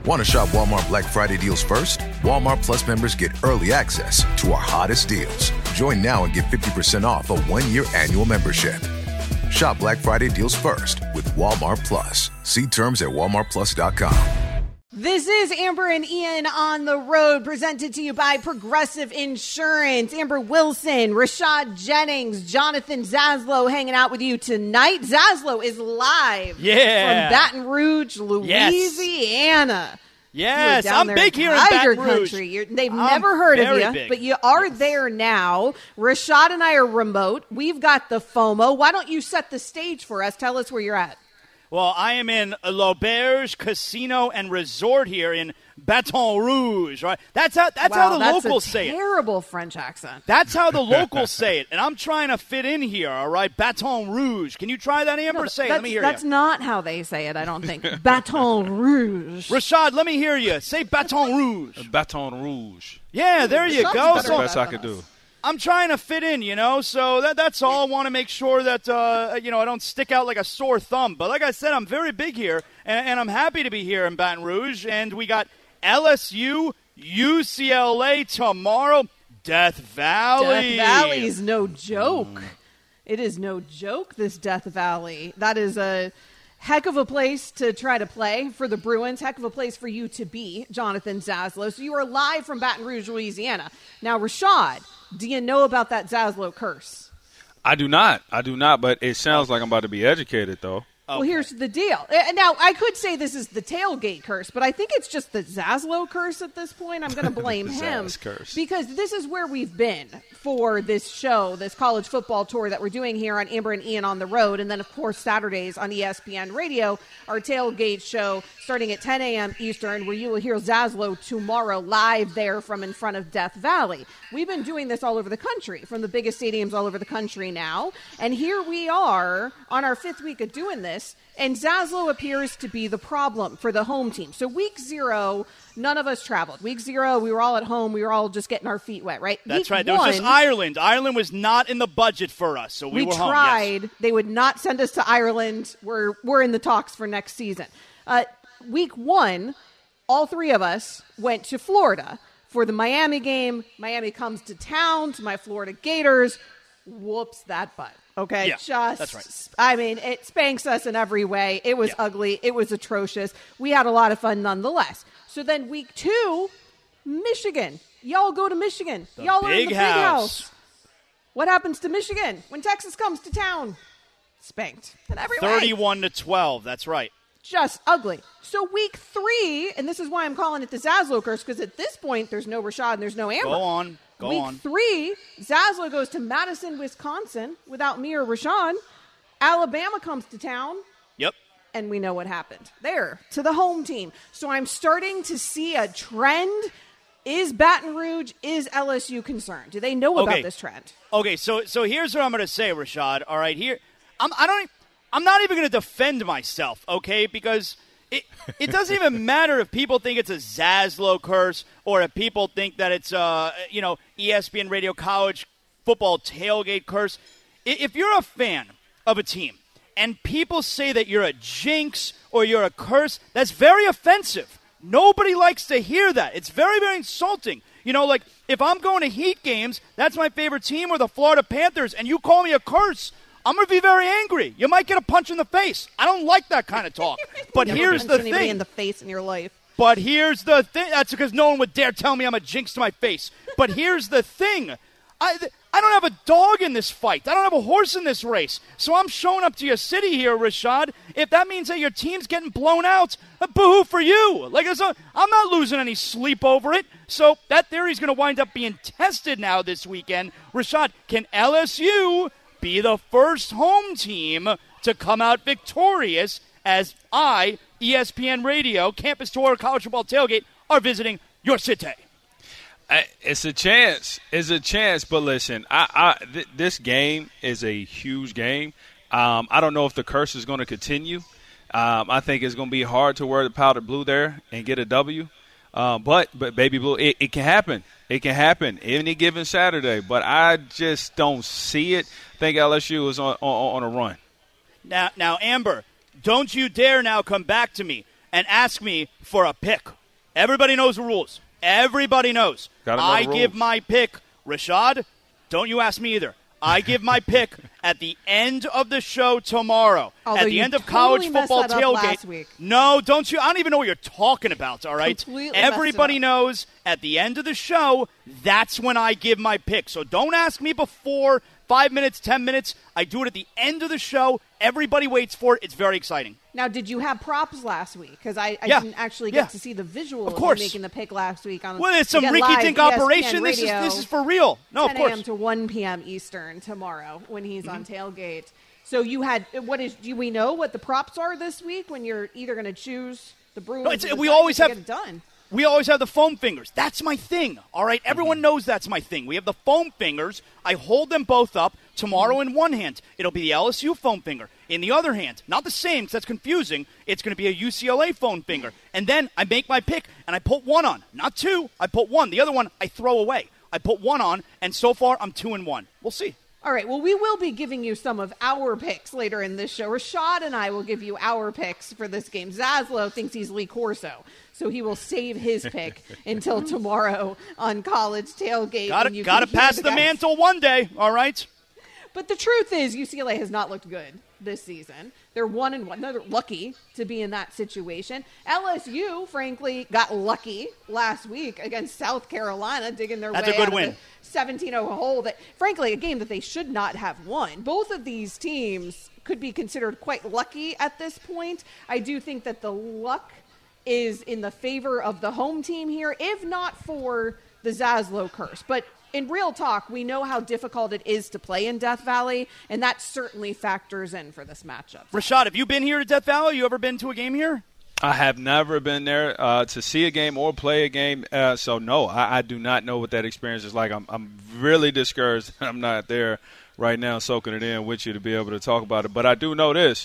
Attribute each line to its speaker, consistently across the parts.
Speaker 1: Want to shop Walmart Black Friday deals first? Walmart Plus members get early access to our hottest deals. Join now and get 50% off a 1-year annual membership. Shop Black Friday deals first with Walmart Plus. See terms at walmartplus.com.
Speaker 2: This is Amber and Ian on the road, presented to you by Progressive Insurance. Amber Wilson, Rashad Jennings, Jonathan Zaslow hanging out with you tonight. Zaslow is live from Baton Rouge, Louisiana.
Speaker 3: Yes, I'm big here in Baton Rouge.
Speaker 2: Country. They've never heard of you, but you are there now. Rashad and I are remote. We've got the FOMO. Why don't you set the stage for us? Tell us where you're at.
Speaker 3: Well, I am in L'Auberge Casino and Resort here in Baton Rouge, right? That's how the locals say it.
Speaker 2: That's a terrible French accent.
Speaker 3: That's how the locals say it, and I'm trying to fit in here, all right? Baton Rouge. Can you try that, Amber? Say it. Let me hear you.
Speaker 2: That's not how they say it, I don't think. Baton Rouge.
Speaker 3: Rashad, let me hear you. Say Baton Rouge.
Speaker 4: Baton Rouge.
Speaker 3: Yeah, there you go.
Speaker 4: That's the best I could do.
Speaker 3: I'm trying to fit in, so that's all. I want to make sure that, I don't stick out like a sore thumb. But like I said, I'm very big here, and I'm happy to be here in Baton Rouge. And we got LSU, UCLA tomorrow, Death Valley.
Speaker 2: Death Valley's no joke. It is no joke, this Death Valley. That is a heck of a place to try to play for the Bruins. Heck of a place for you to be, Jonathan Zaslow. So you are live from Baton Rouge, Louisiana. Now, Rashad, do you know about that Zaslow curse?
Speaker 4: I do not, but it sounds like I'm about to be educated, though.
Speaker 2: Okay. Well, here's the deal. Now, I could say this is the tailgate curse, but I think it's just the Zaslow curse at this point. I'm going to blame him because this is where we've been for this show, this college football tour that we're doing here on Amber and Ian on the road. And then, of course, Saturdays on ESPN Radio, our tailgate show starting at 10 a.m. Eastern, where you will hear Zaslow tomorrow live there from in front of Death Valley. We've been doing this all over the country, from the biggest stadiums all over the country now. And here we are on our 5th week of doing this. And Zaslow appears to be the problem for the home team. So week 0, none of us traveled. Week 0, we were all at home. We were all just getting our feet wet, right?
Speaker 3: That's right. There was just Ireland. Ireland was not in the budget for us, so we were home.
Speaker 2: We tried. Yes. They would not send us to Ireland. We're in the talks for next season. Week 1, all 3 of us went to Florida for the Miami game. Miami comes to town, to my Florida Gators. Whoops that butt. Okay,
Speaker 3: yeah, that's right.
Speaker 2: I mean, it spanks us in every way. It was ugly. It was atrocious. We had a lot of fun nonetheless. So then week 2, Michigan. Y'all go to Michigan. Y'all are in the big house. What happens to Michigan when Texas comes to town? Spanked in every way.
Speaker 3: 31-12. That's right.
Speaker 2: Just ugly. So week 3, and this is why I'm calling it the Zaslow curse, because at this point there's no Rashad and there's no Amber.
Speaker 3: Go on.
Speaker 2: Week 3, Zaslow goes to Madison, Wisconsin, without me or Rashawn. Alabama comes to town.
Speaker 3: Yep.
Speaker 2: And we know what happened there to the home team. So I'm starting to see a trend. Is Baton Rouge, is LSU concerned? Do they know about this trend?
Speaker 3: Okay, so here's what I'm going to say, Rashad. All right, here I'm not even going to defend myself, okay? Because it doesn't even matter if people think it's a Zaslow curse or if people think that it's ESPN Radio College Football tailgate curse. If you're a fan of a team and people say that you're a jinx or you're a curse, that's very offensive. Nobody likes to hear that. It's very, very insulting. Like if I'm going to Heat games, that's my favorite team, or the Florida Panthers, and you call me a curse, I'm going to be very angry. You might get a punch in the face. I don't like that kind of talk. But here's the thing.
Speaker 2: In the face in your life.
Speaker 3: But here's the thing. That's because no one would dare tell me I'm a jinx to my face. But here's the thing. I don't have a dog in this fight. I don't have a horse in this race. So I'm showing up to your city here, Rashad. If that means that your team's getting blown out, boo-hoo for you. I'm not losing any sleep over it. So that theory's going to wind up being tested now this weekend. Rashad, can LSU be the first home team to come out victorious as ESPN Radio, Campus Tour, College Football Tailgate are visiting your city?
Speaker 4: It's a chance. But listen, this game is a huge game. I don't know if the curse is going to continue. I think it's going to be hard to wear the powdered blue there and get a W. But baby blue, it can happen. It can happen any given Saturday. But I just don't see it. I think LSU is on a run.
Speaker 3: Now, Amber, don't you dare now come back to me and ask me for a pick. Everybody knows the rules. Everybody knows. I give my pick. Rashad, don't you ask me either. I give my pick at the end of the show tomorrow.
Speaker 2: Although
Speaker 3: at the end of college football tailgate. No, don't you? I don't even know what you're talking about, all right? Everybody knows at the end of the show, that's when I give my pick. So don't ask me before 5 minutes, 10 minutes. I do it at the end of the show. Everybody waits for it. It's very exciting.
Speaker 2: Now, did you have props last week? Because I didn't actually get to see the visual of you making the pick last week.
Speaker 3: Well, it's some rinky-dink operation. This is for real. No, of course.
Speaker 2: 10 a.m. to 1 p.m. Eastern tomorrow when he's on Tailgate. So you had do we know what the props are this week when you're either going to choose the Bruins?
Speaker 3: We always have
Speaker 2: get it done.
Speaker 3: We always have the foam fingers. That's my thing, all right? Everyone knows that's my thing. We have the foam fingers. I hold them both up. Tomorrow in one hand, it'll be the LSU foam finger. In the other hand, not the same because that's confusing, it's going to be a UCLA foam finger. And then I make my pick, and I put one on. Not two, I put one. The other one I throw away. I put one on, and so far I'm 2-1. We'll see.
Speaker 2: All right, well, we will be giving you some of our picks later in this show. Rashad and I will give you our picks for this game. Zaslow thinks he's Lee Corso, so he will save his pick until tomorrow on College Tailgate.
Speaker 3: Got to pass the mantle one day, all right?
Speaker 2: But the truth is UCLA has not looked good this season. They're 1-1. They're lucky to be in that situation. LSU, frankly, got lucky last week against South Carolina, digging their way out of the 17-0 hole. That, frankly, a game that they should not have won. Both of these teams could be considered quite lucky at this point. I do think that the luck is in the favor of the home team here, if not for the Zaslow curse. But in real talk, we know how difficult it is to play in Death Valley, and that certainly factors in for this matchup.
Speaker 3: Rashad, have you been here to Death Valley? You ever been to a game here?
Speaker 4: I have never been there to see a game or play a game. So, no, I do not know what that experience is like. I'm really discouraged. I'm not there right now soaking it in with you to be able to talk about it. But I do know this.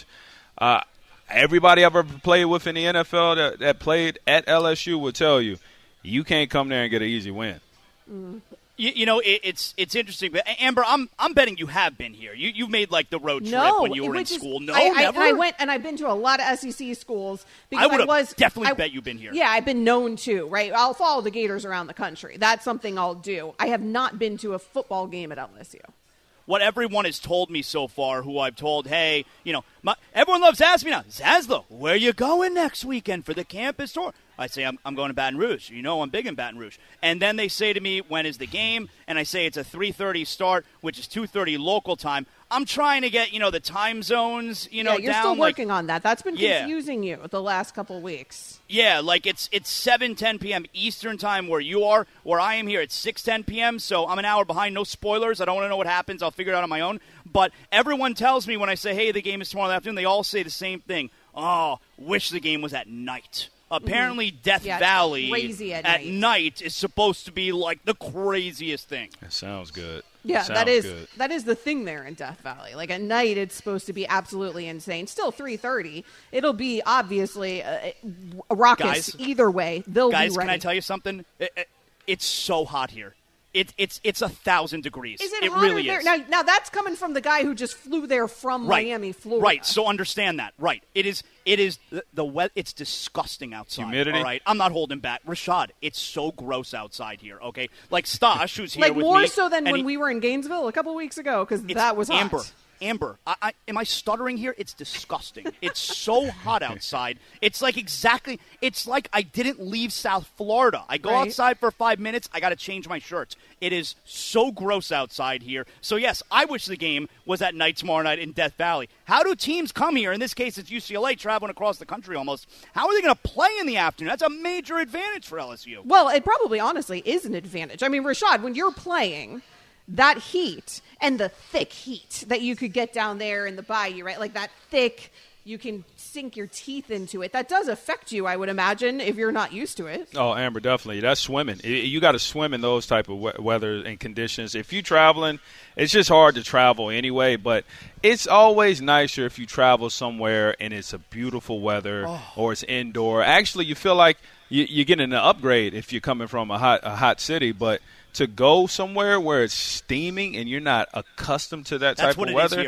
Speaker 4: Everybody I've ever played with in the NFL that played at LSU will tell you, you can't come there and get an easy win.
Speaker 2: Mm.
Speaker 3: You know, it's interesting. But Amber, I'm betting you have been here. You made like the road trip when you were in school. Never.
Speaker 2: I went, and I've been to a lot of SEC schools. Because
Speaker 3: I would have definitely bet you've been here.
Speaker 2: Yeah, I've been known to, right? I'll follow the Gators around the country. That's something I'll do. I have not been to a football game at LSU.
Speaker 3: What everyone has told me so far, who I've told, hey, you know, everyone loves asking me now, Zaslow, where you going next weekend for the campus tour? I say, I'm going to Baton Rouge. You know I'm big in Baton Rouge. And then they say to me, when is the game? And I say it's a 3:30 start, which is 2:30 local time. I'm trying to get, the time zones,
Speaker 2: you're
Speaker 3: down.
Speaker 2: You're still working on that. That's been confusing you the last couple weeks.
Speaker 3: Yeah, like it's 7:10 p.m. Eastern time where you are. Where I am here, it's 6:10 p.m., so I'm an hour behind. No spoilers. I don't want to know what happens. I'll figure it out on my own. But everyone tells me when I say, hey, the game is tomorrow afternoon, they all say the same thing. Oh, wish the game was at night. Apparently, Death Valley at night is supposed to be like the craziest thing.
Speaker 4: That sounds good.
Speaker 2: Yeah, that is the thing there in Death Valley. Like at night, it's supposed to be absolutely insane. Still 3:30. It'll be obviously a raucous either way. They'll be ready.
Speaker 3: Guys, can I tell you something? It's so hot here. It's 1,000 degrees.
Speaker 2: Is it
Speaker 3: really
Speaker 2: there?
Speaker 3: is.
Speaker 2: Now that's coming from the guy who just flew there from Miami, Florida.
Speaker 3: Right. So understand that. Right. It is the weather. It's disgusting outside.
Speaker 4: Humidity.
Speaker 3: All right. I'm not holding back. Rashad, it's so gross outside here. Okay. Like Stash, who's here
Speaker 2: like
Speaker 3: with
Speaker 2: more
Speaker 3: me,
Speaker 2: so than when we were in Gainesville a couple weeks ago, because that was hot.
Speaker 3: Amber, am I stuttering here? It's disgusting. It's so hot outside. It's like it's like I didn't leave South Florida. I go outside for 5 minutes. I got to change my shirts. It is so gross outside here. So, yes, I wish the game was at night tomorrow night in Death Valley. How do teams come here? In this case, it's UCLA traveling across the country almost. How are they going to play in the afternoon? That's a major advantage for LSU.
Speaker 2: Well, it probably honestly is an advantage. I mean, Rashad, when you're playing – that heat and the thick heat that you could get down there in the bayou, right? Like that thick, you can sink your teeth into it. That does affect you, I would imagine, if you're not used to it.
Speaker 4: Oh, Amber, definitely. That's swimming. You got to swim in those type of weather and conditions. If you're traveling, it's just hard to travel anyway, but it's always nicer if you travel somewhere and it's a beautiful weather or it's indoor. Actually, you feel like you're getting an upgrade if you're coming from a hot city, but to go somewhere where it's steaming and you're not accustomed to that type of weather,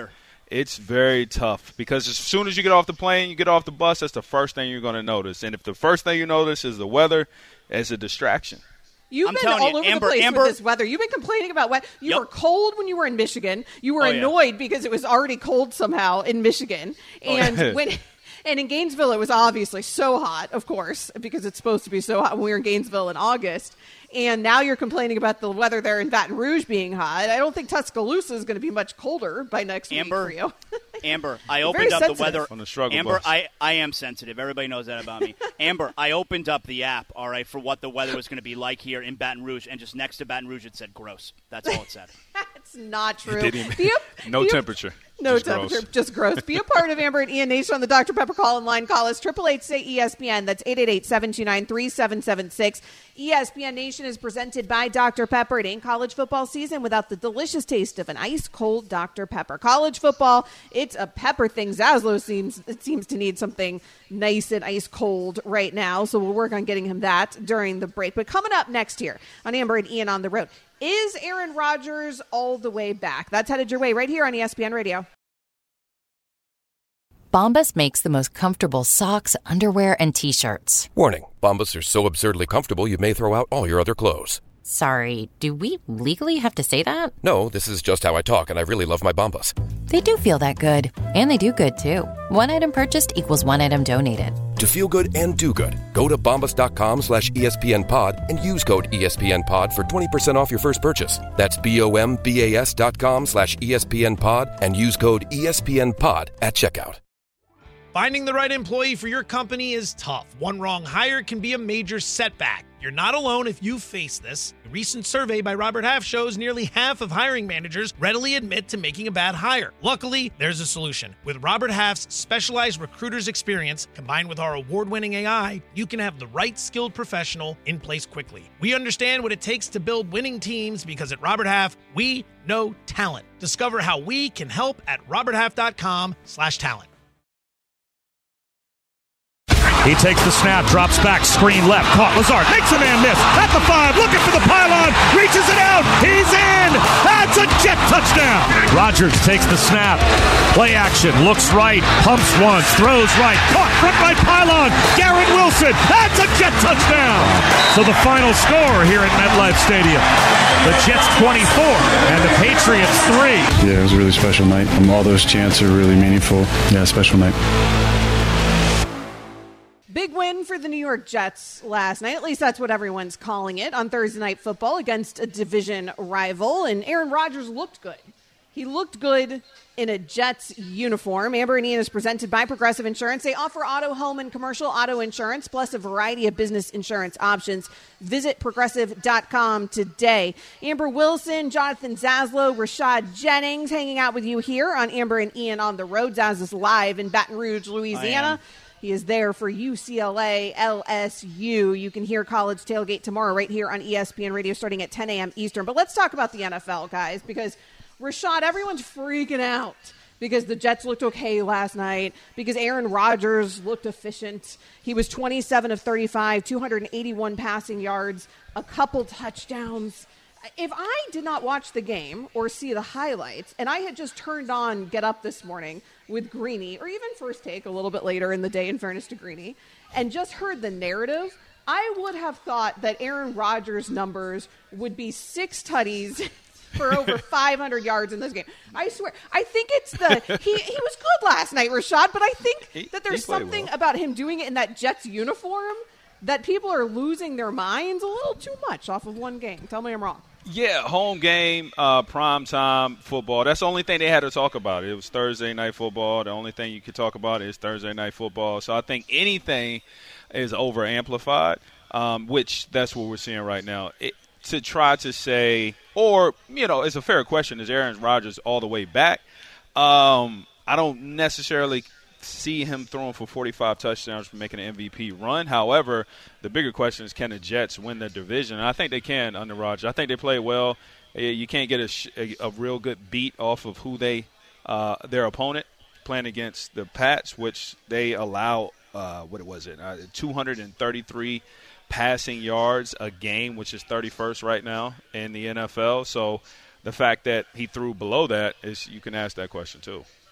Speaker 4: it's very tough because as soon as you get off the plane, you get off the bus, that's the first thing you're going to notice. And if the first thing you notice is the weather, it's a distraction.
Speaker 2: You've been all over the place with this weather. You've been complaining about what you were cold when you were in Michigan. You were annoyed because it was already cold somehow in Michigan. And and in Gainesville, it was obviously so hot, of course, because it's supposed to be so hot when we were in Gainesville in August. And now you're complaining about the weather there in Baton Rouge being hot. I don't think Tuscaloosa is going to be much colder by next week for you.
Speaker 3: Amber, I opened up the weather.
Speaker 4: On the struggle
Speaker 3: Amber,
Speaker 4: bus.
Speaker 3: I am sensitive. Everybody knows that about me. Amber, I opened up the app, all right, for what the weather was going to be like here in Baton Rouge, and just next to Baton Rouge it said gross. That's all it said.
Speaker 2: That's not true.
Speaker 4: No temperature.
Speaker 2: No temperature, just gross. Be a part of Amber and Ian Nation on the Dr. Pepper call-in line. Call us 888-SAY-ESPN. That's 888-729-3776. ESPN Nation is presented by Dr. Pepper. It ain't college football season without the delicious taste of an ice-cold Dr. Pepper. College football, it's a pepper thing. Zaslow seems to need something nice and ice-cold right now, so we'll work on getting him that during the break. But coming up next here on Amber and Ian on the Road, is Aaron Rodgers all the way back? That's headed your way right here on ESPN Radio.
Speaker 5: Bombas makes the most comfortable socks, underwear, and T-shirts.
Speaker 6: Warning, Bombas are so absurdly comfortable you may throw out all your other clothes.
Speaker 5: Sorry, do we legally have to say that?
Speaker 6: No, this is just how I talk, and I really love my Bombas.
Speaker 5: They do feel that good. And they do good, too. One item purchased equals one item donated.
Speaker 6: To feel good and do good, go to bombas.com/ESPNpod and use code ESPNpod for 20% off your first purchase. That's BOMBAS.com/ESPNpod and use code ESPNpod at checkout.
Speaker 7: Finding the right employee for your company is tough. One wrong hire can be a major setback. You're not alone if you face this. A recent survey by Robert Half shows nearly half of hiring managers readily admit to making a bad hire. Luckily, there's a solution. With Robert Half's specialized recruiter's experience, combined with our award-winning AI, you can have the right skilled professional in place quickly. We understand what it takes to build winning teams because at Robert Half, we know talent. Discover how we can help at roberthalf.com/talent.
Speaker 8: He takes the snap, drops back, screen left, caught Lazard, makes a man miss, at the 5, looking for the pylon, reaches it out, he's in! That's a Jet touchdown! Rodgers takes the snap, play action, looks right, pumps once, throws right, caught front right pylon, Garrett Wilson, that's a Jet touchdown! So the final score here at MetLife Stadium, the Jets 24 and the Patriots 3.
Speaker 9: Yeah, it was a really special night. All those chants are really meaningful. Yeah, special night.
Speaker 2: Big win for the New York Jets last night. At least that's what everyone's calling it on Thursday Night Football against a division rival. And Aaron Rodgers looked good. He looked good in a Jets uniform. Amber and Ian is presented by Progressive Insurance. They offer auto, home, and commercial auto insurance, plus a variety of business insurance options. Visit Progressive.com today. Amber Wilson, Jonathan Zaslow, Rashad Jennings hanging out with you here on Amber and Ian on the Road. Zaz is live in Baton Rouge, Louisiana. He is there for UCLA, LSU. You can hear College Tailgate tomorrow right here on ESPN Radio starting at 10 a.m. Eastern. But let's talk about the NFL, guys, because, Rashad, everyone's freaking out because the Jets looked okay last night, because Aaron Rodgers looked efficient. He was 27 of 35, 281 passing yards, a couple touchdowns. If I did not watch the game or see the highlights, and I had just turned on Get Up this morning with Greeny, or even First Take a little bit later in the day, in fairness to Greeny, and just heard the narrative, I would have thought that Aaron Rodgers' numbers would be 6 tutties for over 500 yards in this game. I swear. I think it's he was good last night, Rashad, but I think that there's something about him doing it in that Jets uniform that people are losing their minds a little too much off of one game. Tell me I'm wrong.
Speaker 4: Yeah, home game, primetime football. That's the only thing they had to talk about. It was Thursday night football. The only thing you could talk about is Thursday night football. So I think anything is over-amplified, which that's what we're seeing right now. To try to say, or, it's a fair question, is Aaron Rodgers all the way back? I don't necessarily see him throwing for 45 touchdowns for making an MVP run. However, the bigger question is, can the Jets win the division? And I think they can under Rodgers. I think they play well. You can't get a real good beat off of who their opponent playing against the Pats, which they allow, 233 passing yards a game, which is 31st right now in the NFL. So the fact that he threw below that is, you can ask that question too.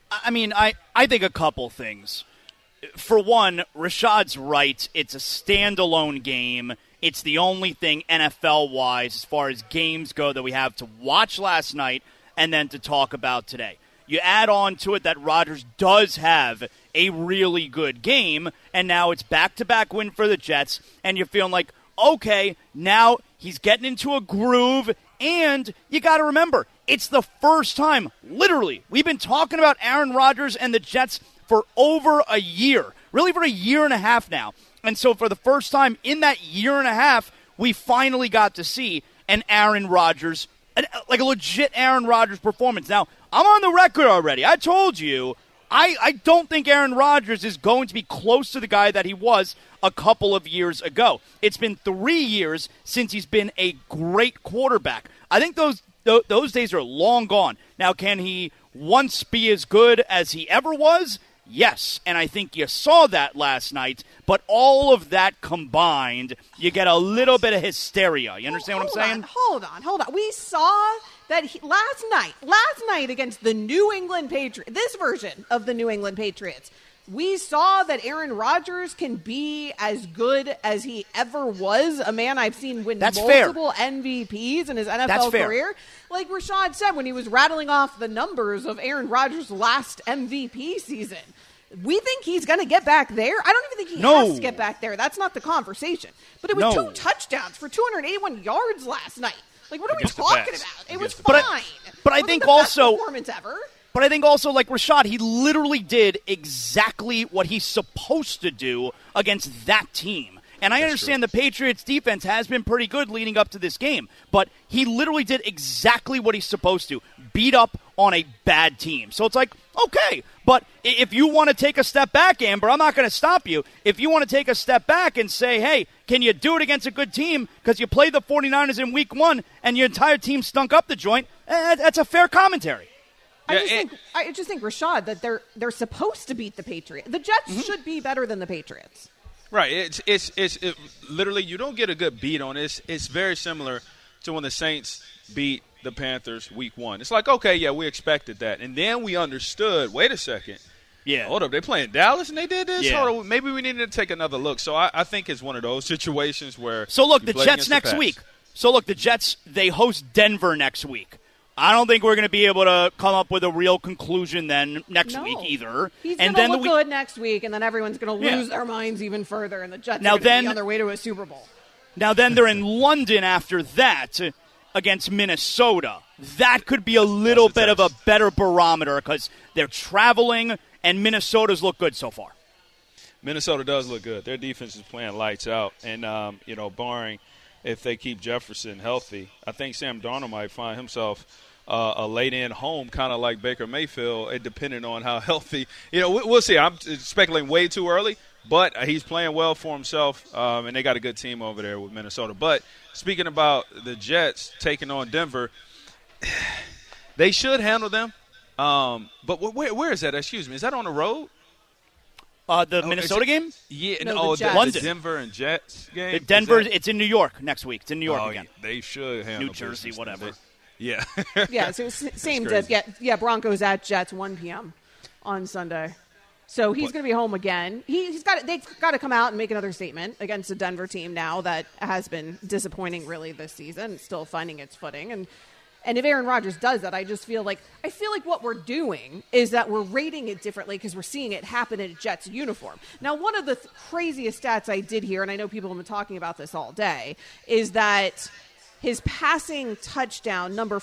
Speaker 3: I mean, I think a couple things. For one, Rashad's right. It's a standalone game. It's the only thing NFL-wise as far as games go that we have to watch last night and then to talk about today. You add on to it that Rodgers does have a really good game, and now it's back-to-back win for the Jets, and you're feeling like, okay, now he's getting into a groove, and you got to remember, it's the first time, literally, we've been talking about Aaron Rodgers and the Jets for over a year, really for a year and a half now. And so for the first time in that year and a half, we finally got to see an Aaron Rodgers, like a legit Aaron Rodgers performance. Now, I'm on the record already. I told you, I don't think Aaron Rodgers is going to be close to the guy that he was a couple of years ago. It's been 3 years since he's been a great quarterback. I think those days are long gone. Now, can he once be as good as he ever was? Yes, and I think you saw that last night, but all of that combined, you get a little bit of hysteria. You understand what I'm saying?
Speaker 2: Hold on. We saw that last night against the New England Patriots, this version of the New England Patriots, we saw that Aaron Rodgers can be as good as he ever was, a man I've seen win multiple MVPs in his NFL career. Like Rashad said when he was rattling off the numbers of Aaron Rodgers' last MVP season. We think he's going to get back there. I don't even think he has to get back there. That's not the conversation. But it was 2 touchdowns for 281 yards last night. Like, what are we talking about? It was fine.
Speaker 3: But I think also
Speaker 2: performance ever.
Speaker 3: But I think also, like Rashad, he literally did exactly what he's supposed to do against that team. And I understand the Patriots' defense has been pretty good leading up to this game, but he literally did exactly what he's supposed to, beat up on a bad team. So it's like, okay, but if you want to take a step back, Amber, I'm not going to stop you. If you want to take a step back and say, hey, can you do it against a good team because you played the 49ers in week 1 and your entire team stunk up the joint, that's a fair commentary.
Speaker 2: I just think, Rashad, that they're supposed to beat the Patriots. The Jets should be better than the Patriots.
Speaker 4: Right. It's literally, you don't get a good beat on this. It's very similar to when the Saints beat the Panthers week 1. It's like, okay, yeah, we expected that. And then we understood, wait a second.
Speaker 3: Yeah.
Speaker 4: Hold up, they playing Dallas and they did this?
Speaker 3: Yeah.
Speaker 4: Hold up, maybe we needed to take another look. So I think it's one of those situations where
Speaker 3: So look, the Jets next week. So look, the Jets, they host Denver next week. I don't think we're going to be able to come up with a real conclusion then next week either.
Speaker 2: He's going to look good next week, and then everyone's going to lose their minds even further, and the Jets are going to be on their way to a Super Bowl.
Speaker 3: Now then they're in London after that against Minnesota. That could be a little bit of a better barometer because they're traveling, and Minnesota's look good so far.
Speaker 4: Minnesota does look good. Their defense is playing lights out, and, barring if they keep Jefferson healthy, I think Sam Darnold might find himself a late-in home, kind of like Baker Mayfield, depending on how healthy. We'll see. I'm speculating way too early, but he's playing well for himself, and they got a good team over there with Minnesota. But speaking about the Jets taking on Denver, they should handle them. But where is that? Excuse me. Is that on the road?
Speaker 3: The Minnesota game?
Speaker 4: Yeah,
Speaker 3: the
Speaker 4: Denver and Jets game.
Speaker 3: Denver, it's in New York next week. It's in New York again.
Speaker 4: They should handle
Speaker 3: New Jersey, whatever.
Speaker 4: Yeah.
Speaker 2: Yeah, so same. Broncos at Jets, 1 p.m. on Sunday. So he's going to be home again. They've got to come out and make another statement against a Denver team now that has been disappointing really this season, still finding its footing. And if Aaron Rodgers does that, I feel like what we're doing is that we're rating it differently because we're seeing it happen in a Jets uniform. Now, one of the craziest stats I did hear, and I know people have been talking about this all day, is that his passing touchdown, number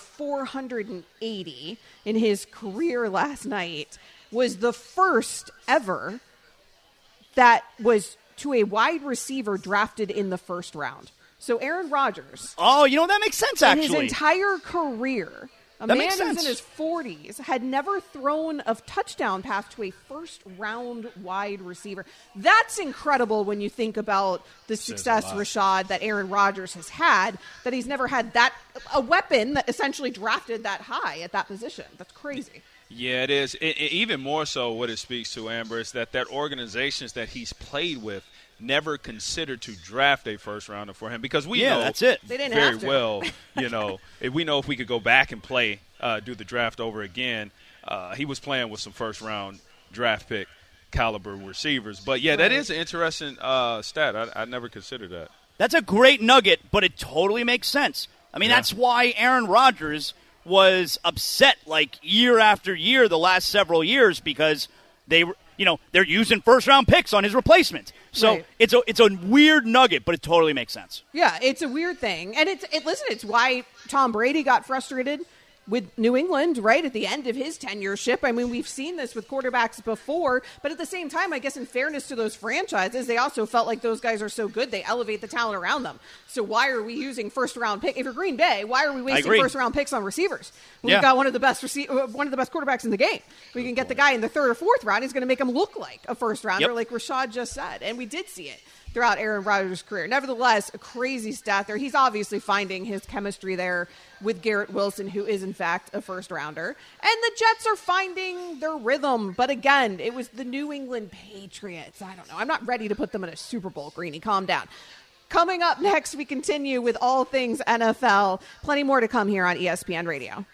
Speaker 2: 480 in his career last night, was the first ever that was to a wide receiver drafted in the first round. So Aaron Rodgers.
Speaker 3: Oh, that makes sense, actually.
Speaker 2: In his entire career, a man who's in his 40s had never thrown a touchdown pass to a first-round wide receiver. That's incredible when you think about the success, Rashad, that Aaron Rodgers has had, that he's never had a weapon that essentially drafted that high at that position. That's crazy.
Speaker 4: Yeah, it is. Even more so what it speaks to, Amber, is that organizations that he's played with never considered to draft a first rounder for him because we know
Speaker 3: that's it.
Speaker 2: They didn't
Speaker 4: very
Speaker 2: have to.
Speaker 4: well, if we know if we could go back and play, do the draft over again, he was playing with some first-round draft pick caliber receivers. But, yeah, that is an interesting stat. I never considered that.
Speaker 3: That's a great nugget, but it totally makes sense. I mean, that's why Aaron Rodgers was upset like year after year the last several years because they're using first-round picks on his replacement. So it's a weird nugget, but it totally makes sense.
Speaker 2: Yeah, it's a weird thing. And it's why Tom Brady got frustrated with New England right at the end of his tenureship. I mean, we've seen this with quarterbacks before, but at the same time, I guess in fairness to those franchises, they also felt like those guys are so good, they elevate the talent around them. So why are we using first-round pick? If you're Green Bay, why are we wasting first-round picks on receivers? We've got one of the best quarterbacks in the game. We can get the guy in the third or fourth round. He's going to make him look like a first-rounder, like Rashad just said. And we did see it throughout Aaron Rodgers' career. Nevertheless, a crazy stat there. He's obviously finding his chemistry there with Garrett Wilson, who is, in fact, a first-rounder. And the Jets are finding their rhythm. But again, it was the New England Patriots. I don't know. I'm not ready to put them in a Super Bowl, Greeny. Calm down. Coming up next, we continue with all things NFL. Plenty more to come here on ESPN Radio.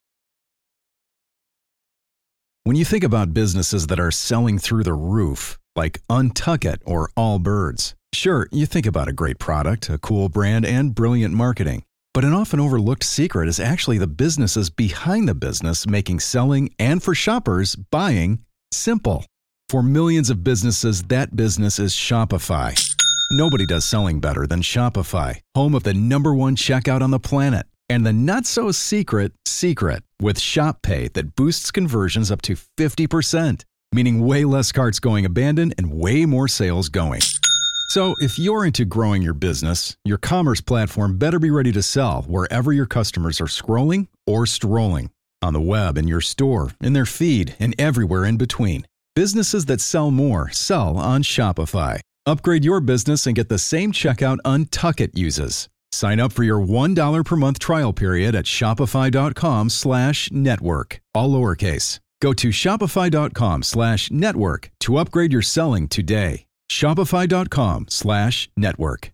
Speaker 10: When you think about businesses that are selling through the roof, like Untuckit or Allbirds, sure, you think about a great product, a cool brand, and brilliant marketing. But an often overlooked secret is actually the businesses behind the business making selling and for shoppers buying simple. For millions of businesses, that business is Shopify. Nobody does selling better than Shopify, home of the #1 checkout on the planet. And the not-so-secret secret with Shop Pay that boosts conversions up to 50%, meaning way less carts going abandoned and way more sales going. So if you're into growing your business, your commerce platform better be ready to sell wherever your customers are scrolling or strolling. On the web, in your store, in their feed, and everywhere in between. Businesses that sell more sell on Shopify. Upgrade your business and get the same checkout Untuckit uses. Sign up for your $1 per month trial period at shopify.com/network, all lowercase. Go to shopify.com/network to upgrade your selling today. Shopify.com/network.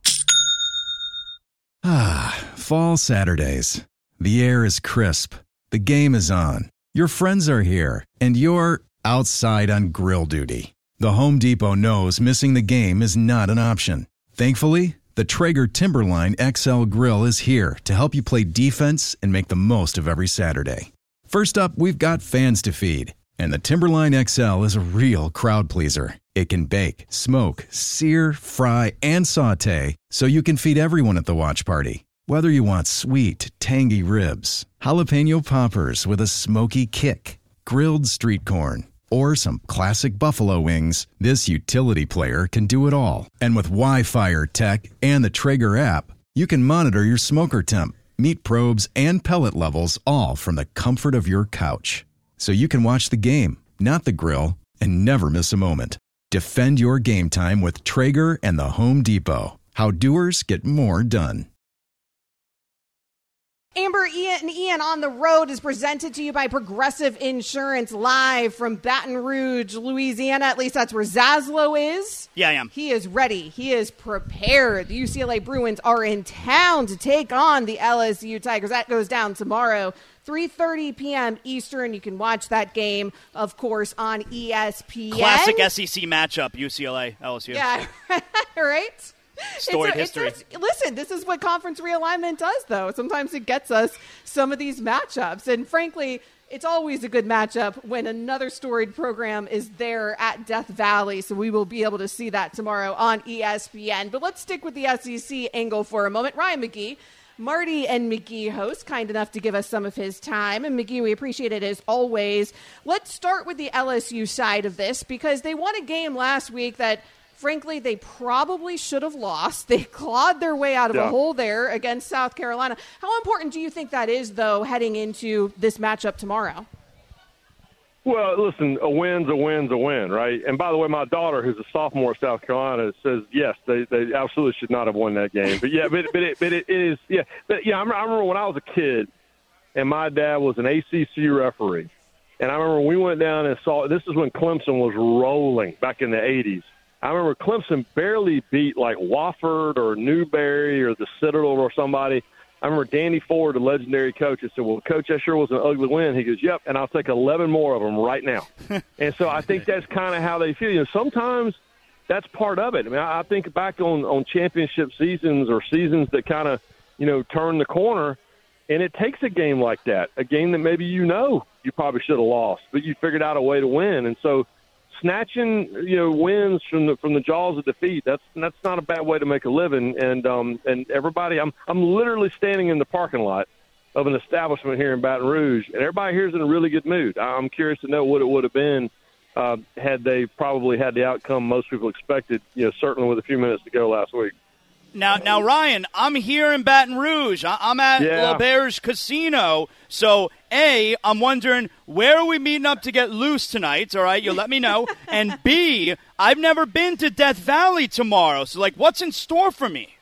Speaker 10: Fall Saturdays. The air is crisp. The game is on. Your friends are here, and you're outside on grill duty. The Home Depot knows missing the game is not an option. Thankfully, the Traeger Timberline XL grill is here to help you play defense and make the most of every Saturday. First up, we've got fans to feed, and the Timberline XL is a real crowd pleaser. It can bake, smoke, sear, fry, and saute, so you can feed everyone at the watch party. Whether you want sweet, tangy ribs, jalapeno poppers with a smoky kick, grilled street corn, or some classic buffalo wings, this utility player can do it all. And with Wi-Fi tech and the Traeger app, you can monitor your smoker temp, meat probes, and pellet levels all from the comfort of your couch. So you can watch the game, not the grill, and never miss a moment. Defend your game time with Traeger and the Home Depot. How doers get more done.
Speaker 2: Amber, Ian on the Road is presented to you by Progressive Insurance, live from Baton Rouge, Louisiana. At least that's where Zaslow is.
Speaker 3: Yeah, I am.
Speaker 2: He is ready. He is prepared. The UCLA Bruins are in town to take on the LSU Tigers. That goes down tomorrow, 3:30 p.m. Eastern. You can watch that game, of course, on ESPN.
Speaker 3: Classic SEC matchup, UCLA, LSU.
Speaker 2: Yeah, right?
Speaker 3: Storied history.
Speaker 2: Listen, this is what conference realignment does, though. Sometimes it gets us some of these matchups. And frankly, it's always a good matchup when another storied program is there at Death Valley. So we will be able to see that tomorrow on ESPN. But let's stick with the SEC angle for a moment. Ryan McGee, Marty and McGee host, kind enough to give us some of his time. And McGee, we appreciate it as always. Let's start with the LSU side of this because they won a game last week that frankly, they probably should have lost. They clawed their way out of a hole there against South Carolina. How important do you think that is, though, heading into this matchup tomorrow?
Speaker 11: Well, listen, a win's a win's a win, right? And by the way, my daughter, who's a sophomore at South Carolina, says, yes, they absolutely should not have won that game. But, yeah, but it is – yeah. But, yeah, I remember when I was a kid and my dad was an ACC referee. And I remember we went down and saw – this is when Clemson was rolling back in the 80s. I remember Clemson barely beat like Wofford or Newberry or the Citadel or somebody. I remember Danny Ford, the legendary coach, I said, well, Coach, that sure was an ugly win. He goes, yep, and I'll take 11 more of them right now. And so I think that's kind of how they feel. You know, sometimes that's part of it. I mean, I think back on championship seasons or seasons that kind of, you know, turn the corner, and it takes a game like that, a game that maybe you probably should have lost, but you figured out a way to win. And so snatching, you know, wins from the jaws of defeat, that's not a bad way to make a living. And everybody, I'm literally standing in the parking lot of an establishment here in Baton Rouge, and everybody here is in a really good mood. I'm curious to know what it would have been had they probably had the outcome most people expected, you know, certainly with a few minutes to go last week.
Speaker 3: Now, Ryan, I'm here in Baton Rouge. I'm at L'Auberge Casino. So, A, I'm wondering, where are we meeting up to get loose tonight? All right, you'll let me know. And B, I've never been to Death Valley tomorrow. So, like, what's in store for me?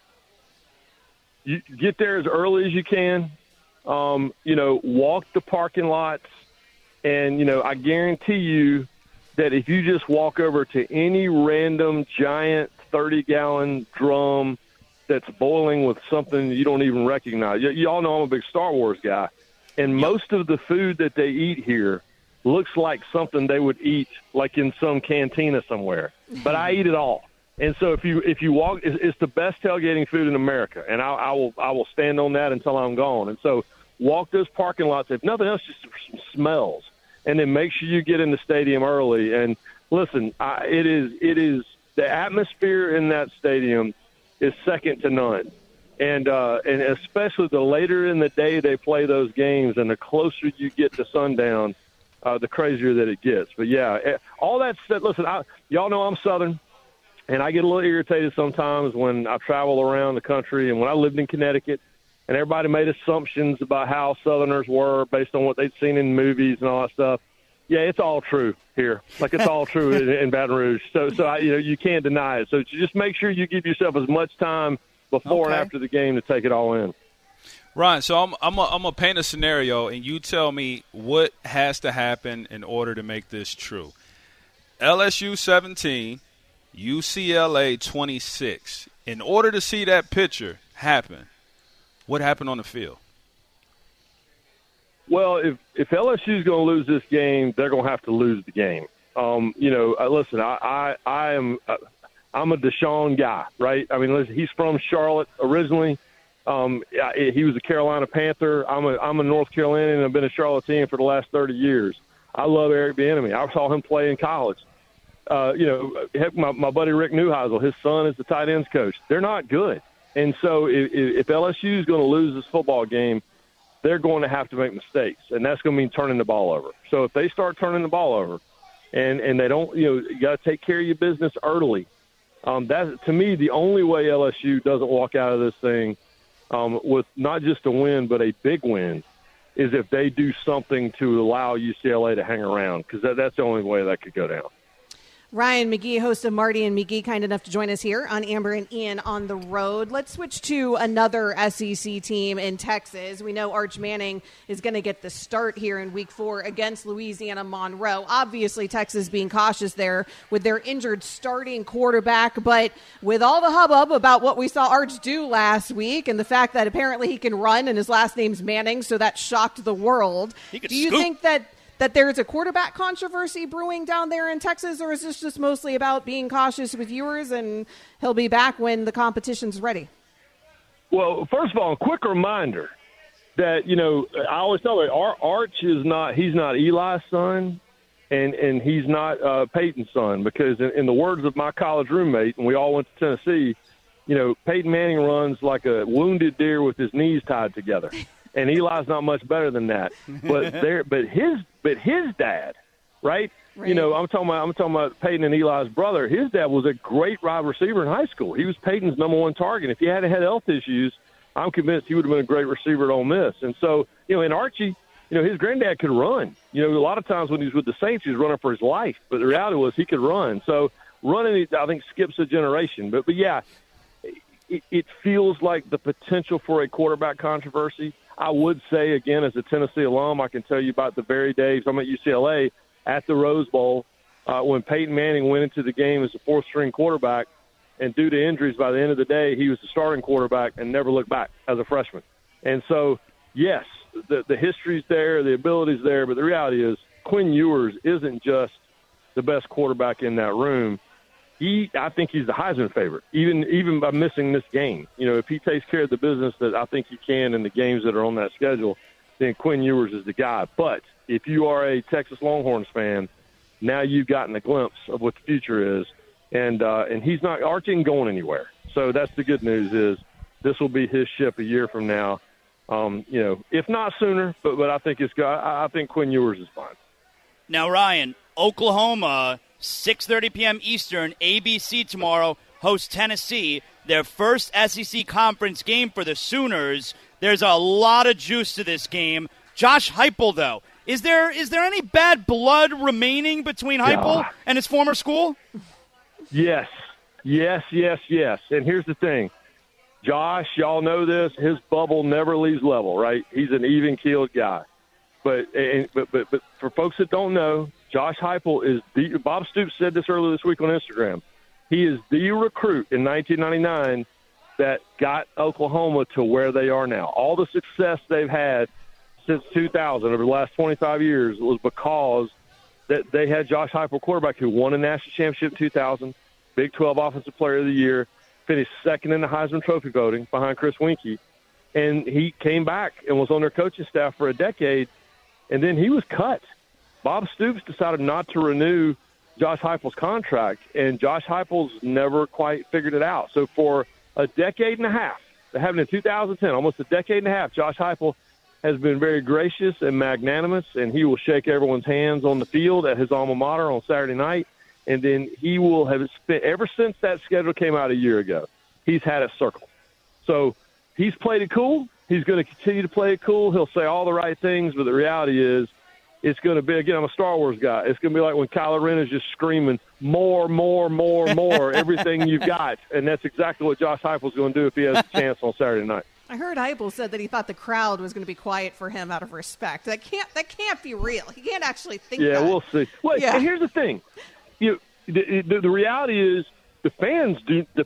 Speaker 11: You get there as early as you can. You know, walk the parking lots. And, you know, I guarantee you that if you just walk over to any random giant 30-gallon drum that's boiling with something you don't even recognize. You all know I'm a big Star Wars guy, and most of the food that they eat here looks like something they would eat like in some cantina somewhere. But I eat it all. And so if you walk, it's the best tailgating food in America, and I will stand on that until I'm gone. And so walk those parking lots, if nothing else, just some smells, and then make sure you get in the stadium early. And listen, it is the atmosphere in that stadium is second to none. And especially the later in the day they play those games and the closer you get to sundown, the crazier that it gets. But, yeah, all that said, listen, y'all know I'm Southern, and I get a little irritated sometimes when I travel around the country. And when I lived in Connecticut, and everybody made assumptions about how Southerners were based on what they'd seen in movies and all that stuff. Yeah, it's all true here. Like, it's all true in Baton Rouge. So you can't deny it. So just make sure you give yourself as much time before and after the game to take it all in.
Speaker 4: Ryan, so I'm gonna paint a scenario, and you tell me what has to happen in order to make this true. LSU 17, UCLA 26. In order to see that picture happen, what happened on the field?
Speaker 11: Well, if LSU is going to lose this game, they're going to have to lose the game. You know, listen, I'm a Deshaun guy, right? I mean, listen, he's from Charlotte originally. He was a Carolina Panther. I'm a North Carolinian, and I've been a Charlottean for the last 30 years. I love Eric Bieniemy. I saw him play in college. You know, heck, my buddy Rick Neuheisel, his son is the tight ends coach. They're not good. And so if LSU is going to lose this football game, they're going to have to make mistakes, and that's going to mean turning the ball over. So if they start turning the ball over and they don't, you know, you got to take care of your business early. That's, to me, the only way LSU doesn't walk out of this thing with not just a win but a big win is if they do something to allow UCLA to hang around, because that's the only way that could go down.
Speaker 2: Ryan McGee, host of Marty and McGee, kind enough to join us here on Amber and Ian on the Road. Let's switch to another SEC team in Texas. We know Arch Manning is going to get the start here in Week 4 against Louisiana Monroe. Obviously, Texas being cautious there with their injured starting quarterback. But with all the hubbub about what we saw Arch do last week and the fact that apparently he can run and his last name's Manning, so that shocked the world. Do you think that there's a quarterback controversy brewing down there in Texas, or is this just mostly about being cautious with viewers and he'll be back when the competition's ready?
Speaker 11: Well, first of all, a quick reminder that, you know, I always tell you, Arch he's not Eli's son, and he's not Peyton's son, because in the words of my college roommate, and we all went to Tennessee, you know, Peyton Manning runs like a wounded deer with his knees tied together. And Eli's not much better than that. But his dad, right? You know, I'm talking about Peyton and Eli's brother. His dad was a great wide receiver in high school. He was Peyton's number one target. If he hadn't had health issues, I'm convinced he would have been a great receiver at Ole Miss. And so, you know, in Archie, you know, his granddad could run. You know, a lot of times when he was with the Saints, he was running for his life. But the reality was he could run. So running, I think, skips a generation. But yeah, it feels like the potential for a quarterback controversy. I would say, again, as a Tennessee alum, I can tell you about the very days I'm at UCLA at the Rose Bowl when Peyton Manning went into the game as a fourth-string quarterback, and due to injuries, by the end of the day, he was the starting quarterback and never looked back as a freshman. And so, yes, the history's there, the ability's there, but the reality is Quinn Ewers isn't just the best quarterback in that room. I think he's the Heisman favorite, even by missing this game. If he takes care of the business that I think he can in the games that are on that schedule, then Quinn Ewers is the guy. But if you are a Texas Longhorns fan, now you've gotten a glimpse of what the future is, and he's not Archie ain't going anywhere. So that's the good news is this will be his ship a year from now. If not sooner, but I think I think Quinn Ewers is fine.
Speaker 3: Now, Ryan, Oklahoma, 6:30 p.m. Eastern, ABC tomorrow, hosts Tennessee, their first SEC conference game for the Sooners. There's a lot of juice to this game. Josh Heupel, though, is there any bad blood remaining between Heupel and his former school?
Speaker 11: Yes. And here's the thing. Josh, y'all know this, his bubble never leaves level, right? He's an even-keeled guy. But for folks that don't know, Josh Heupel is Bob Stoops said this earlier this week on Instagram. He is the recruit in 1999 that got Oklahoma to where they are now. All the success they've had since 2000 over the last 25 years was because that they had Josh Heupel, quarterback, who won a national championship in 2000, Big 12 Offensive Player of the Year, finished second in the Heisman Trophy voting behind Chris Weinke, and he came back and was on their coaching staff for a decade, and then he was cut. Bob Stoops decided not to renew Josh Heupel's contract, and Josh Heupel's never quite figured it out. So for a decade and a half, that happened in 2010, almost a decade and a half, Josh Heupel has been very gracious and magnanimous, and he will shake everyone's hands on the field at his alma mater on Saturday night. And then he will have spent, ever since that schedule came out a year ago, he's had it circled. So he's played it cool. He's going to continue to play it cool. He'll say all the right things, but the reality is it's going to be, again, I'm a Star Wars guy. It's going to be like when Kylo Ren is just screaming, more, everything you've got. And that's exactly what Josh Heupel's going to do if he has a chance on Saturday night.
Speaker 2: I heard Heupel said that he thought the crowd was going to be quiet for him out of respect. That can't be real. He can't actually think that.
Speaker 11: Yeah, we'll see. Well, and here's the thing. The reality is the fans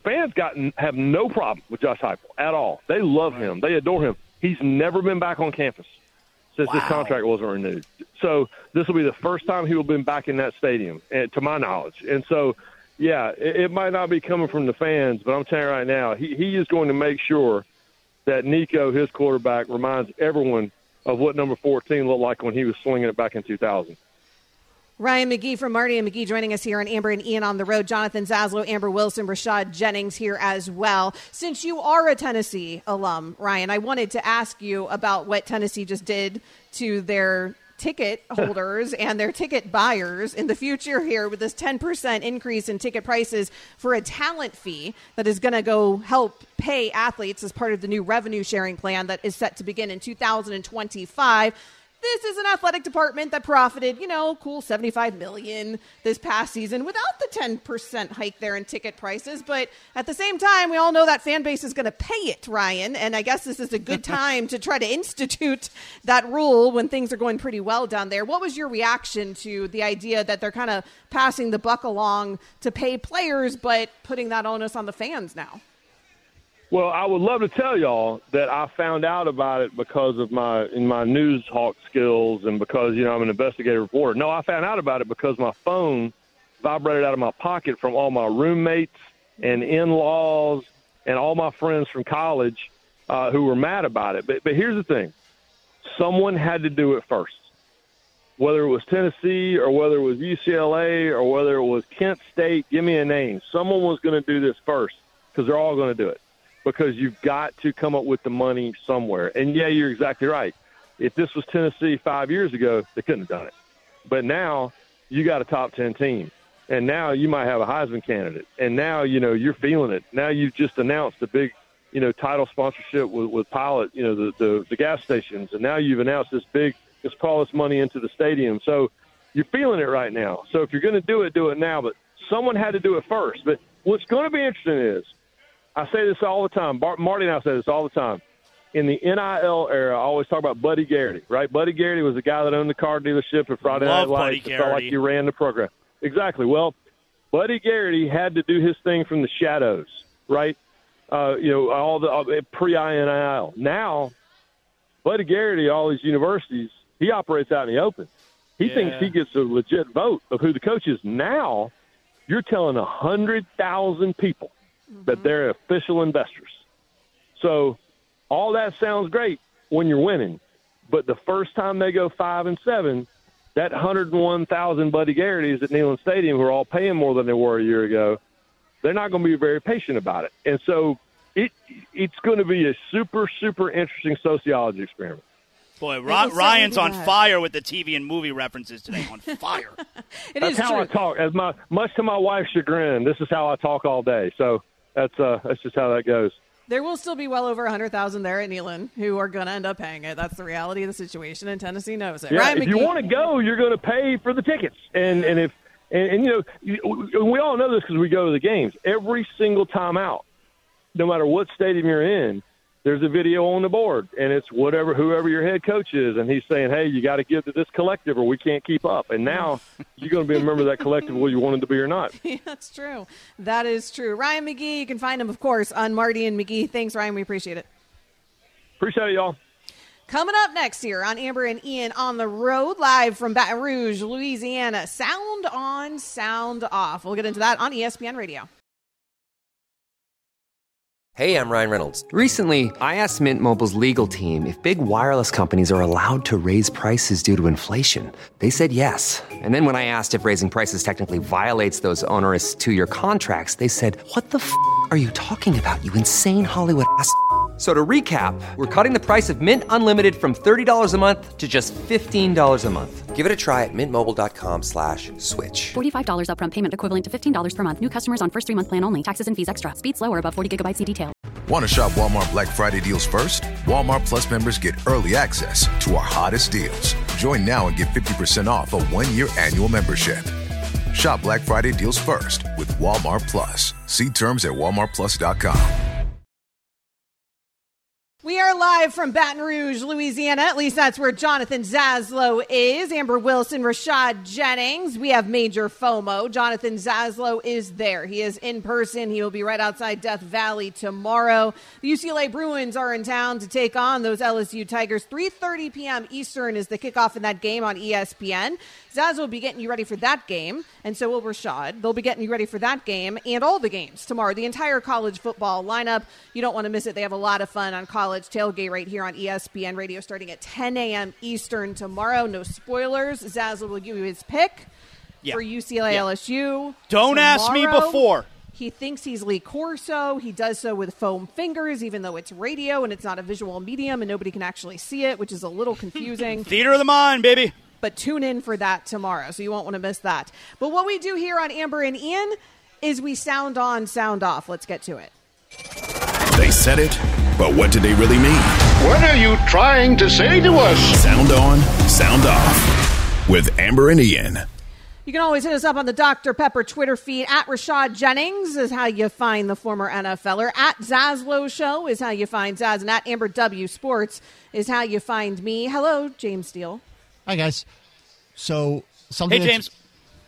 Speaker 11: have no problem with Josh Heupel at all. They love him. They adore him. He's never been back on campus since his contract wasn't renewed. So this will be the first time he will have been back in that stadium, to my knowledge. And so, yeah, it might not be coming from the fans, but I'm telling you right now, he is going to make sure that Nico, his quarterback, reminds everyone of what number 14 looked like when he was slinging it back in 2000.
Speaker 2: Ryan McGee from Marty and McGee joining us here on Amber and Ian on the Road. Jonathan Zaslow, Amber Wilson, Rashad Jennings here as well. Since you are a Tennessee alum, Ryan, I wanted to ask you about what Tennessee just did to their ticket holders and their ticket buyers in the future here with this 10% increase in ticket prices for a talent fee that is going to go help pay athletes as part of the new revenue sharing plan that is set to begin in 2025. This is an athletic department that profited, cool $75 million this past season without the 10% hike there in ticket prices. But at the same time, we all know that fan base is going to pay it, Ryan. And I guess this is a good time to try to institute that rule when things are going pretty well down there. What was your reaction to the idea that they're kind of passing the buck along to pay players, but putting that onus on the fans now?
Speaker 11: Well, I would love to tell y'all that I found out about it because of my news hawk skills and because, I'm an investigative reporter. No, I found out about it because my phone vibrated out of my pocket from all my roommates and in-laws and all my friends from college who were mad about it. But here's the thing. Someone had to do it first. Whether it was Tennessee or whether it was UCLA or whether it was Kent State, give me a name. Someone was going to do this first because they're all going to do it. Because you've got to come up with the money somewhere. And, yeah, you're exactly right. If this was Tennessee 5 years ago, they couldn't have done it. But now you got a top 10 team. And now you might have a Heisman candidate. And now, you're feeling it. Now you've just announced a big, title sponsorship with Pilot, the gas stations. And now you've announced let's call this money into the stadium. So you're feeling it right now. So if you're going to do it now. But someone had to do it first. But what's going to be interesting is, I say this all the time. Marty and I say this all the time. In the NIL era, I always talk about Buddy Garrity, right? Buddy Garrity was the guy that owned the car dealership at Friday Night Lights. It felt like he ran the program. Exactly. Well, Buddy Garrity had to do his thing from the shadows, right? All the pre-NIL. Now Buddy Garrity, all these universities, he operates out in the open. He thinks he gets a legit vote of who the coach is. Now you're telling 100,000 people that they're official investors. So all that sounds great when you're winning, but the first time they go 5-7, that 101,000 Buddy Garrity's at Neyland Stadium who are all paying more than they were a year ago, they're not going to be very patient about it. And so it's going to be a super, super interesting sociology experiment.
Speaker 3: Boy, Ryan's on fire with the TV and movie references today. On fire.
Speaker 11: That's how I talk. Much to my wife's chagrin, this is how I talk all day. So that's just how that goes.
Speaker 2: There will still be well over 100,000 there at Neyland who are going to end up paying it. That's the reality of the situation, and Tennessee knows it.
Speaker 11: Yeah,
Speaker 2: Ryan
Speaker 11: if
Speaker 2: McGee,
Speaker 11: you want to go, you're going to pay for the tickets. And we all know this because we go to the games. Every single time out, no matter what stadium you're in, there's a video on the board, and it's whoever your head coach is, and he's saying, hey, you got to give to this collective or we can't keep up. And now you're going to be a member of that collective whether you wanted to be or not.
Speaker 2: Yeah, that's true. That is true. Ryan McGee, you can find him, of course, on Marty and McGee. Thanks, Ryan. We appreciate it.
Speaker 11: Appreciate it, y'all.
Speaker 2: Coming up next here on Amber and Ian on the road, live from Baton Rouge, Louisiana. Sound on, sound off. We'll get into that on ESPN Radio.
Speaker 12: Hey, I'm Ryan Reynolds. Recently, I asked Mint Mobile's legal team if big wireless companies are allowed to raise prices due to inflation. They said yes. And then when I asked if raising prices technically violates those onerous 2-year contracts, they said, what the f*** are you talking about, you insane Hollywood ass f- So to recap, we're cutting the price of Mint Unlimited from $30 a month to just $15 a month. Give it a try at mintmobile.com/switch.
Speaker 13: $45 upfront payment equivalent to $15 per month. New customers on first 3-month plan only. Taxes and fees extra. Speed slower above 40 gigabytes. See detail.
Speaker 1: Want to shop Walmart Black Friday deals first? Walmart Plus members get early access to our hottest deals. Join now and get 50% off a 1-year annual membership. Shop Black Friday deals first with Walmart Plus. See terms at walmartplus.com.
Speaker 2: We are live from Baton Rouge, Louisiana. At least that's where Jonathan Zaslow is. Amber Wilson, Rashad Jennings. We have major FOMO. Jonathan Zaslow is there. He is in person. He will be right outside Death Valley tomorrow. The UCLA Bruins are in town to take on those LSU Tigers. 3:30 p.m. Eastern is the kickoff in that game on ESPN. Zaz will be getting you ready for that game, and so will Rashad. They'll be getting you ready for that game and all the games tomorrow. The entire college football lineup. You don't want to miss it. They have a lot of fun on College Tailgate right here on ESPN Radio starting at 10 a.m. Eastern tomorrow. No spoilers. Zaz will give you his pick for UCLA LSU.
Speaker 3: Don't tomorrow. Ask me before.
Speaker 2: He thinks he's Lee Corso. He does so with foam fingers, even though it's radio and it's not a visual medium and nobody can actually see it, which is a little confusing.
Speaker 3: Theater of the mind, baby.
Speaker 2: But tune in for that tomorrow, so you won't want to miss that. But what we do here on Amber and Ian is we sound on, sound off. Let's get to it.
Speaker 14: They said it, but what did they really mean?
Speaker 15: What are you trying to say to us?
Speaker 14: Sound on, sound off with Amber and Ian.
Speaker 2: You can always hit us up on the Dr. Pepper Twitter feed. At Rashad Jennings is how you find the former NFLer. At Zaslow Show is how you find Zaz. And at Amber W Sports is how you find me. Hello, James Steele.
Speaker 16: Hi, guys. So, something.
Speaker 3: Hey, James.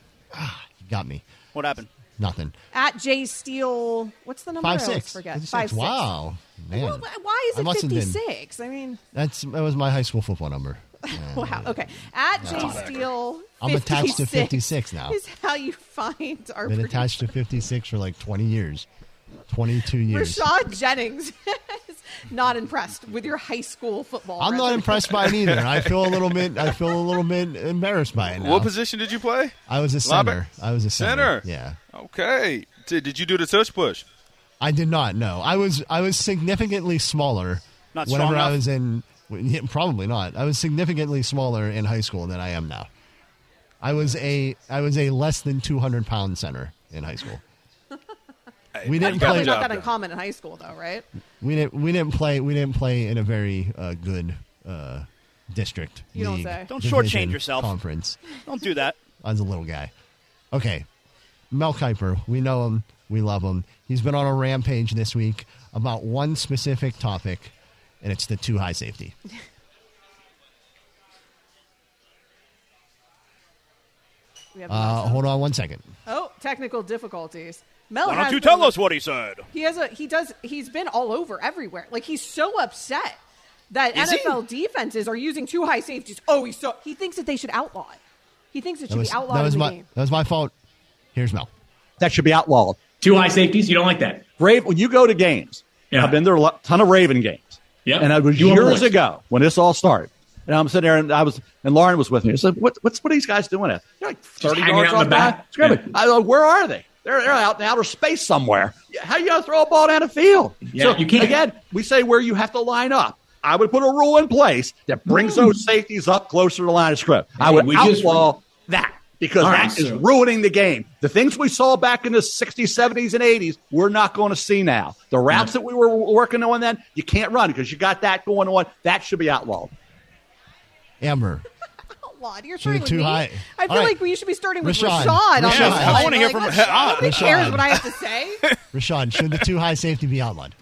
Speaker 16: You got me.
Speaker 3: What happened?
Speaker 16: Nothing.
Speaker 2: At J Steele, what's the number?
Speaker 16: 5'6".
Speaker 2: I always forget.
Speaker 16: 5'6". Wow. Man.
Speaker 2: Well, why is it 56? I mean,
Speaker 16: that was my high school football number.
Speaker 2: Wow. Okay. At J Steele,
Speaker 16: I'm attached to 56 now.
Speaker 2: Is how you find our.
Speaker 16: Been attached to 56 for like 20 years. 22 years.
Speaker 2: Rashad Jennings is not impressed with your high school football.
Speaker 16: I'm not impressed by it either. I feel a little bit embarrassed by it now.
Speaker 4: What position did you play?
Speaker 16: I was a center.
Speaker 4: Center.
Speaker 16: Yeah.
Speaker 4: Okay. Did you do the tush push?
Speaker 16: I did not. No. I was significantly smaller.
Speaker 3: Not
Speaker 16: whenever
Speaker 3: strong
Speaker 16: I was in. Probably not. I was significantly smaller in high school than I am now. I was a less than 200-pound center in high school. We didn't play.
Speaker 2: Not that uncommon in high school, though, right?
Speaker 16: We didn't play in a very good district.
Speaker 2: You don't say.
Speaker 3: Don't shortchange yourself.
Speaker 16: Conference.
Speaker 3: Don't do that.
Speaker 16: I was a little guy. Okay, Mel Kiper. We know him. We love him. He's been on a rampage this week about one specific topic, and it's the too high safety. Hold on one second.
Speaker 2: Oh, technical difficulties. Mel,
Speaker 3: why don't you tell us what he said?
Speaker 2: He's been all over everywhere. Like, he's so upset that NFL defenses are using too high safeties. He thinks that they should outlaw it. He thinks it should be outlawed in the game.
Speaker 16: That was my fault. Here's Mel.
Speaker 17: That should be outlawed.
Speaker 18: Too high safeties? You don't like that?
Speaker 17: When you go to games, I've been there a ton of Raven games.
Speaker 18: Yeah.
Speaker 17: And it was years ago when this all started. And I'm sitting there, and Lauren was with me. I said, "What are these guys doing? They're like 30 yards off the back. I go, where are they? They're out in outer space somewhere. How you gonna throw a ball down the field?
Speaker 18: Yeah,
Speaker 17: so
Speaker 18: you can't.
Speaker 17: Again, we say where you have to line up. I would put a rule in place that brings those safeties up closer to the line of scrimmage. I would outlaw that because that is ruining the game. The things we saw back in the 60s, 70s, and 80s, we're not going to see now. The routes that we were working on then, you can't run because you got that going on. That should be outlawed.
Speaker 16: Amber.
Speaker 2: Outlawed. You're starting with
Speaker 16: too
Speaker 2: me.
Speaker 16: high.
Speaker 2: I feel like we should be starting with Rashad.
Speaker 4: I want to hear from
Speaker 2: Nobody cares what I have to say.
Speaker 16: Rashad, should the too high safety be outlawed?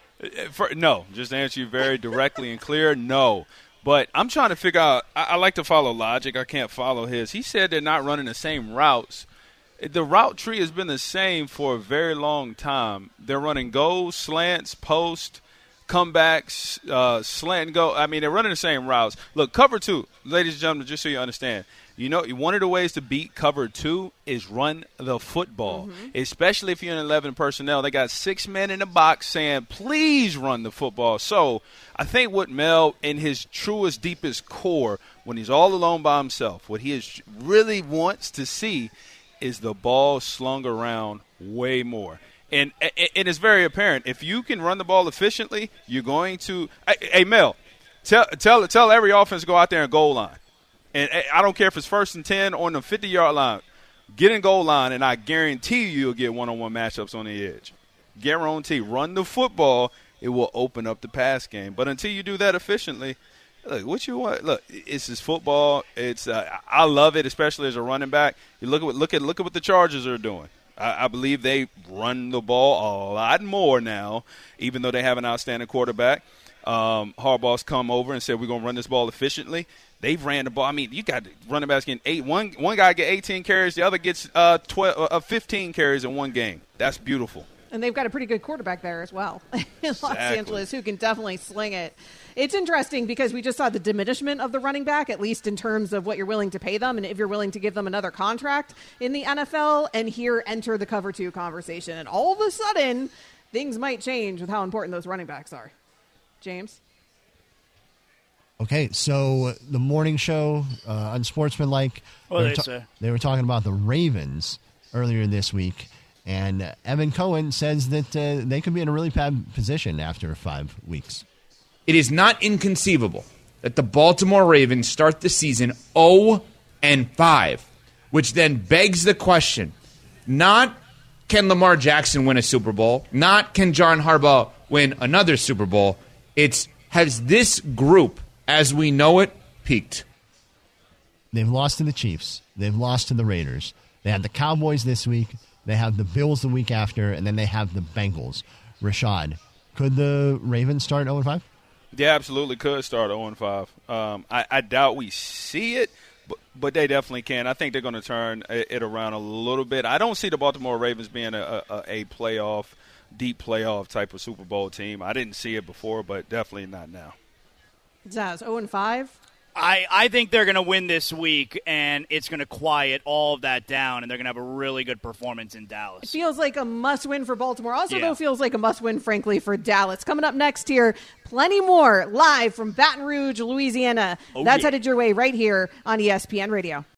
Speaker 4: No. Just to answer you very directly and clear, no. But I'm trying to figure out – I like to follow logic. I can't follow his. He said they're not running the same routes. The route tree has been the same for a very long time. They're running goes, slants, post, comebacks, slant and go. I mean, they're running the same routes. Look, cover two, ladies and gentlemen, just so you understand. You know, one of the ways to beat cover two is run the football, especially if you're in 11 personnel. They got 6 men in the box saying, please run the football. So I think what Mel, in his truest, deepest core, when he's all alone by himself, what he really wants to see is the ball slung around way more. And it's very apparent. If you can run the ball efficiently, you're going to – hey, Mel, tell every offense to go out there and goal line. And I don't care if it's 1st and 10 or on the 50-yard line. Get in goal line, and I guarantee you'll get one-on-one matchups on the edge. Guarantee. Run the football. It will open up the pass game. But until you do that efficiently, look, what you want? Look, it's just football. It's I love it, especially as a running back. You look at what the Chargers are doing. I believe they run the ball a lot more now, even though they have an outstanding quarterback. Harbaugh's come over and said we're going to run this ball efficiently. They've ran the ball. I mean, you got running backs getting 8. One guy get 18 carries. The other gets 15 carries in one game. That's beautiful.
Speaker 2: And they've got a pretty good quarterback there as well in Los Angeles who can definitely sling it. It's interesting because we just saw the diminishment of the running back, at least in terms of what you're willing to pay them and if you're willing to give them another contract in the NFL. And here enter the cover two conversation. And all of a sudden, things might change with how important those running backs are. James?
Speaker 16: Okay, so the morning show, Unsportsmanlike, they were talking about the Ravens earlier this week, and Evan Cohen says that they could be in a really bad position after 5 weeks.
Speaker 19: It is not inconceivable that the Baltimore Ravens start the season 0-5, which then begs the question, not can Lamar Jackson win a Super Bowl, not can John Harbaugh win another Super Bowl, it's has this group, as we know it, peaked.
Speaker 16: They've lost to the Chiefs. They've lost to the Raiders. They have the Cowboys this week. They have the Bills the week after, and then they have the Bengals. Rashad, could the Ravens start 0-5?
Speaker 4: They absolutely could start 0-5. I doubt we see it, but they definitely can. I think they're going to turn it around a little bit. I don't see the Baltimore Ravens being a playoff, deep playoff type of Super Bowl team. I didn't see it before, but definitely not now.
Speaker 2: Zaz, 0-5?
Speaker 3: I think they're going to win this week, and it's going to quiet all of that down, and they're going to have a really good performance in Dallas.
Speaker 2: It feels like a must-win for Baltimore. Also, though, feels like a must-win, frankly, for Dallas. Coming up next here, plenty more live from Baton Rouge, Louisiana. That's headed your way right here on ESPN Radio.